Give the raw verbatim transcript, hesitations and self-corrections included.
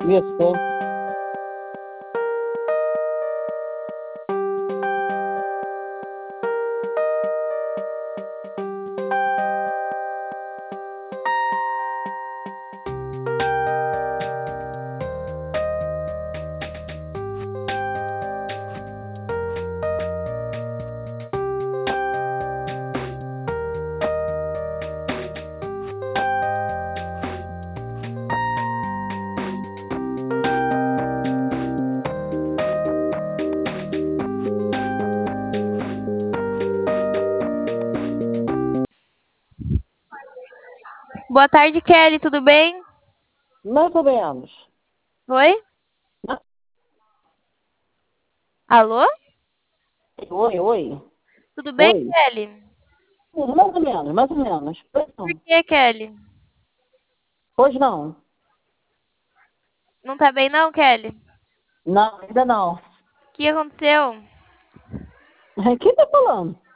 Isso. Boa tarde, Kelly, tudo bem? Mais ou menos. Oi? Alô? Oi, oi. Tudo bem, Oi. Kelly? Tudo mais ou menos, mais ou menos. Pois Por não. que, Kelly? Pois não. Não tá bem não, Kelly? Não, ainda não. O que aconteceu? Quem tá falando?